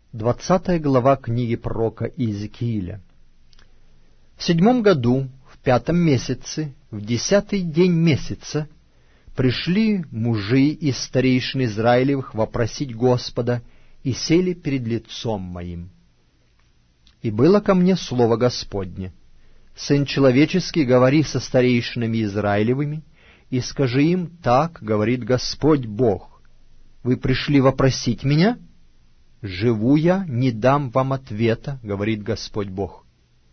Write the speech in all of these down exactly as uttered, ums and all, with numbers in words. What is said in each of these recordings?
Двадцатая глава книги пророка Иезекииля. В седьмом году, в пятом месяце, в десятый день месяца, пришли мужи из старейшин Израилевых вопросить Господа и сели перед лицом моим. И было ко мне слово Господне: «Сын человеческий, говори со старейшинами Израилевыми, и скажи им: так говорит Господь Бог. Вы пришли вопросить меня? Живу я, не дам вам ответа, говорит Господь Бог.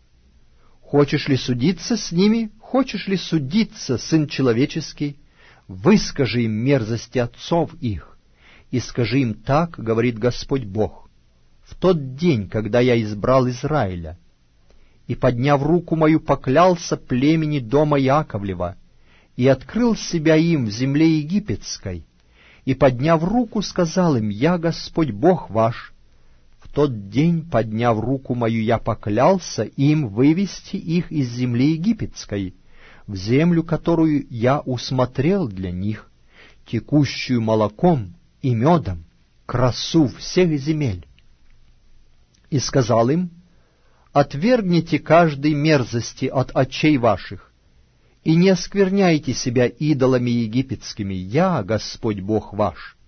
Хочешь ли судиться с ними? Хочешь ли судиться, сын человеческий? Выскажи им мерзости отцов их, и скажи им: так говорит Господь Бог. В тот день, когда я избрал Израиля, и, подняв руку мою, поклялся племени дома Яковлева, и открыл себя им в земле египетской, и, подняв руку, сказал им: я Господь Бог ваш. В тот день, подняв руку мою, я поклялся им вывести их из земли египетской, в землю, которую я усмотрел для них, текущую молоком и медом, красу всех земель. И сказал им: отвергните каждой мерзости от очей ваших, и не оскверняйте себя идолами египетскими, я Господь Бог ваш.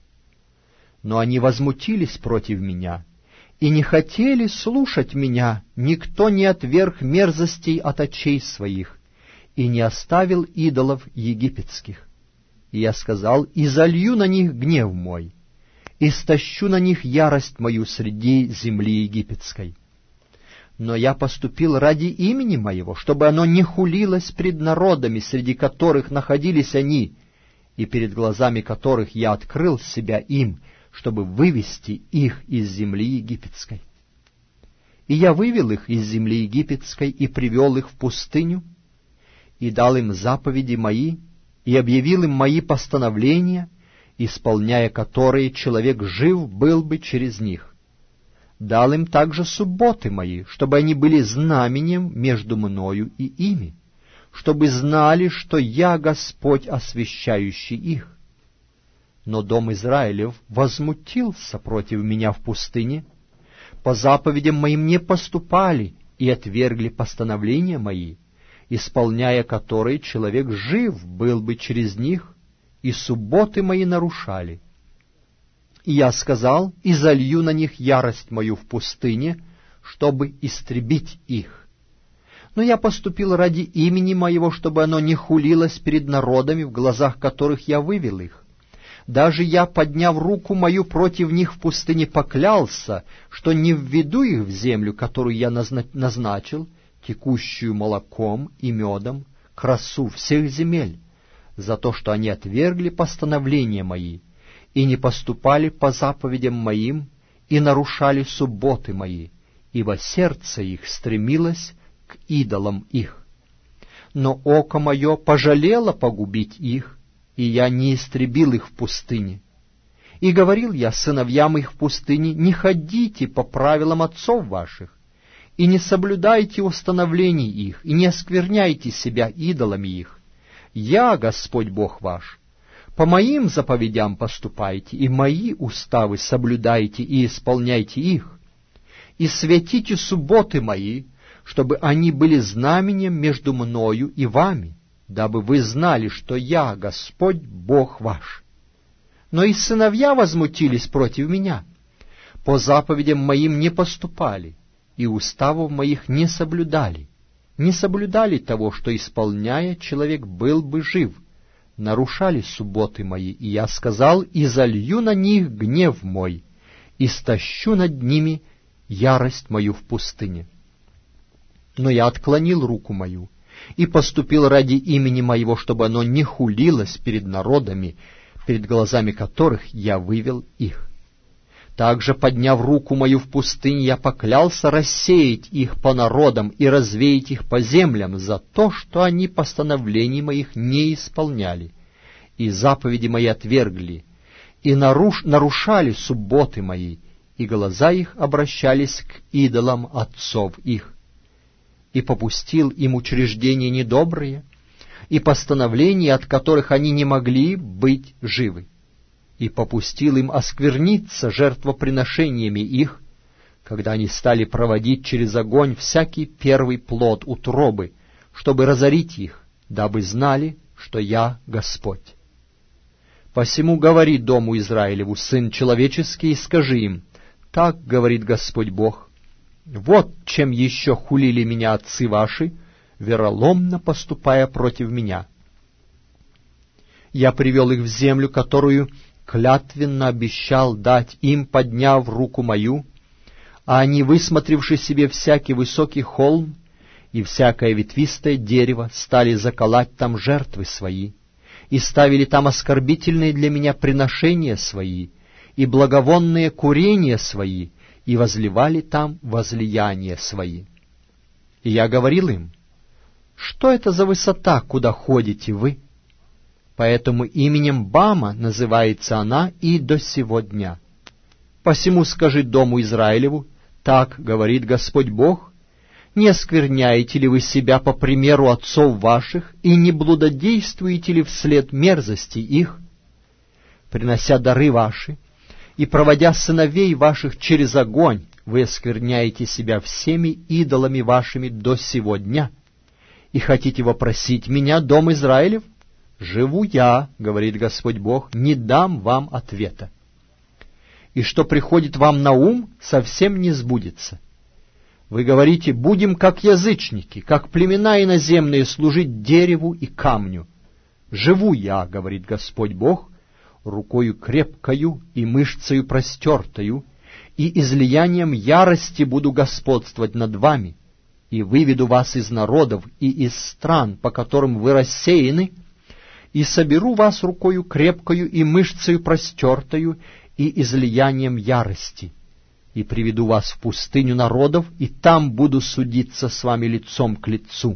Но они возмутились против меня, и не хотели слушать меня, никто не отверг мерзостей от очей своих, и не оставил идолов египетских. И я сказал: и залью на них гнев мой, и стащу на них ярость мою среди земли египетской. Но я поступил ради имени моего, чтобы оно не хулилось пред народами, среди которых находились они, и перед глазами которых я открыл себя им, чтобы вывести их из земли египетской. И я вывел их из земли египетской и привел их в пустыню, и дал им заповеди мои, и объявил им мои постановления, исполняя которые человек жив был бы через них. Дал им также субботы мои, чтобы они были знаменем между мною и ими, чтобы знали, что я Господь, освящающий их. Но дом Израилев возмутился против меня в пустыне, по заповедям моим не поступали и отвергли постановления мои, исполняя которые человек жив был бы через них, и субботы мои нарушали. И я сказал: и залью на них ярость мою в пустыне, чтобы истребить их. Но я поступил ради имени моего, чтобы оно не хулилось перед народами, в глазах которых я вывел их. Даже я, подняв руку мою против них в пустыне, поклялся, что не введу их в землю, которую я назначил, текущую молоком и медом, красу всех земель, за то, что они отвергли постановления мои, и не поступали по заповедям моим, и нарушали субботы мои, ибо сердце их стремилось к идолам их. Но око мое пожалело погубить их, и я не истребил их в пустыне. И говорил я сыновьям их в пустыне: не ходите по правилам отцов ваших, и не соблюдайте установлений их, и не оскверняйте себя идолами их. Я Господь Бог ваш. По моим заповедям поступайте, и мои уставы соблюдайте и исполняйте их. И святите субботы мои, чтобы они были знаменем между мною и вами, дабы вы знали, что я Господь Бог ваш. Но и сыновья возмутились против меня, по заповедям моим не поступали, и уставов моих не соблюдали, не соблюдали того, что, исполняя, человек был бы жив, нарушали субботы мои, и я сказал: и залью на них гнев мой, и стащу над ними ярость мою в пустыне. Но я отклонил руку мою и поступил ради имени моего, чтобы оно не хулилось перед народами, перед глазами которых я вывел их. Также, подняв руку мою в пустыне, я поклялся рассеять их по народам и развеять их по землям за то, что они постановлений моих не исполняли, и заповеди мои отвергли, и наруш... нарушали субботы мои, и глаза их обращались к идолам отцов их. И попустил им учреждения недобрые, и постановления, от которых они не могли быть живы. И попустил им оскверниться жертвоприношениями их, когда они стали проводить через огонь всякий первый плод утробы, чтобы разорить их, дабы знали, что я Господь. Посему говори дому Израилеву, сын человеческий, и скажи им, так говорит Господь Бог, вот чем еще хулили меня отцы ваши, вероломно поступая против меня. Я привел их в землю, которую клятвенно обещал дать им, подняв руку мою, а они, высмотревши себе всякий высокий холм и всякое ветвистое дерево, стали заколоть там жертвы свои, и ставили там оскорбительные для меня приношения свои, и благовонные курения свои, и возливали там возлияния свои. И я говорил им, что это за высота, куда ходите вы? Поэтому именем Бама называется она и до сего дня. Посему скажи дому Израилеву, так говорит Господь Бог, не оскверняете ли вы себя по примеру отцов ваших, и не блудодействуете ли вслед мерзости их, принося дары ваши, и проводя сыновей ваших через огонь, вы оскверняете себя всеми идолами вашими до сего дня, и хотите вопросить меня, дом Израилев? Живу я, говорит Господь Бог, не дам вам ответа. И что приходит вам на ум, совсем не сбудется. Вы говорите, будем как язычники, как племена иноземные служить дереву и камню. Живу я, говорит Господь Бог, рукою крепкою и мышцею простертою, и излиянием ярости буду господствовать над вами, и выведу вас из народов и из стран, по которым вы рассеяны, и соберу вас рукою крепкою и мышцею простертою, и излиянием ярости, и приведу вас в пустыню народов, и там буду судиться с вами лицом к лицу.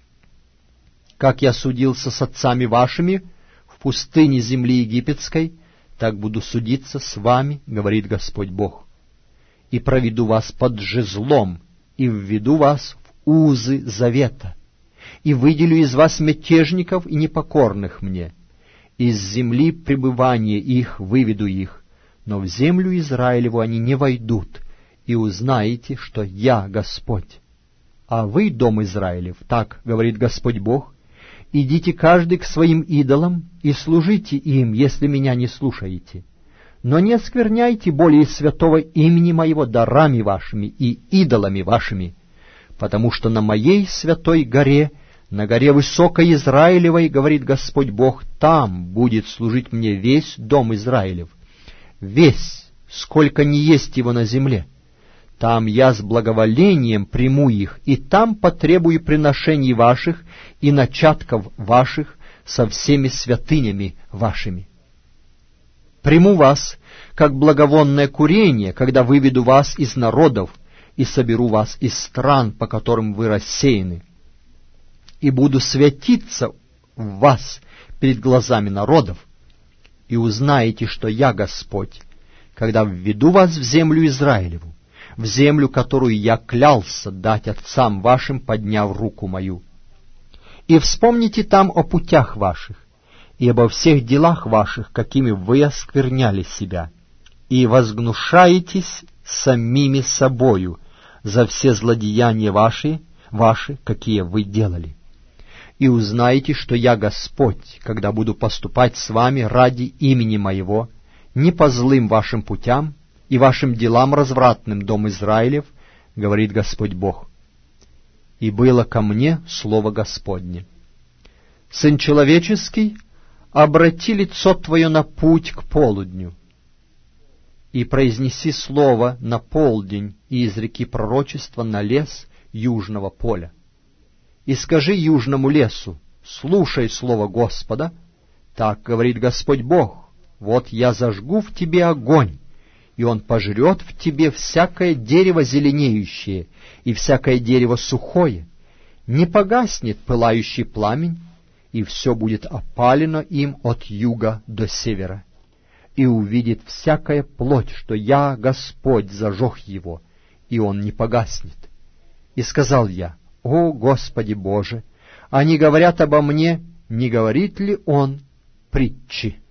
Как я судился с отцами вашими в пустыне земли египетской, так буду судиться с вами, говорит Господь Бог. И проведу вас под жезлом, и введу вас в узы завета, и выделю из вас мятежников и непокорных мне. Из земли пребывания их выведу их, но в землю Израилеву они не войдут, и узнаете, что я Господь. А вы, дом Израилев, так говорит Господь Бог, идите каждый к своим идолам и служите им, если меня не слушаете. Но не оскверняйте более святого имени моего дарами вашими и идолами вашими, потому что на моей святой горе, на горе высокой Израилевой, говорит Господь Бог, там будет служить мне весь дом Израилев, весь, сколько не есть его на земле. Там я с благоволением приму их, и там потребую приношений ваших и начатков ваших со всеми святынями вашими. Приму вас, как благовонное курение, когда выведу вас из народов и соберу вас из стран, по которым вы рассеяны, и буду светиться в вас перед глазами народов, и узнаете, что я Господь, когда введу вас в землю Израилеву, в землю, которую я клялся дать отцам вашим, подняв руку мою. И вспомните там о путях ваших, и обо всех делах ваших, какими вы оскверняли себя, и возгнушаетесь самими собою за все злодеяния ваши, ваши, какие вы делали. И узнаете, что я Господь, когда буду поступать с вами ради имени моего, не по злым вашим путям и вашим делам развратным, дом Израилев, говорит Господь Бог. И было ко мне слово Господне. Сын человеческий, обрати лицо твое на путь к полудню, и произнеси слово на полдень, и изреки пророчество на лес южного поля. И скажи южному лесу, слушай слово Господа, так говорит Господь Бог, вот я зажгу в тебе огонь, и он пожрет в тебе всякое дерево зеленеющее и всякое дерево сухое, не погаснет пылающий пламень, и все будет опалено им от юга до севера. И увидит всякая плоть, что я, Господь, зажег его, и он не погаснет. И сказал я, о, Господи Боже, они говорят обо мне, не говорит ли он притчи?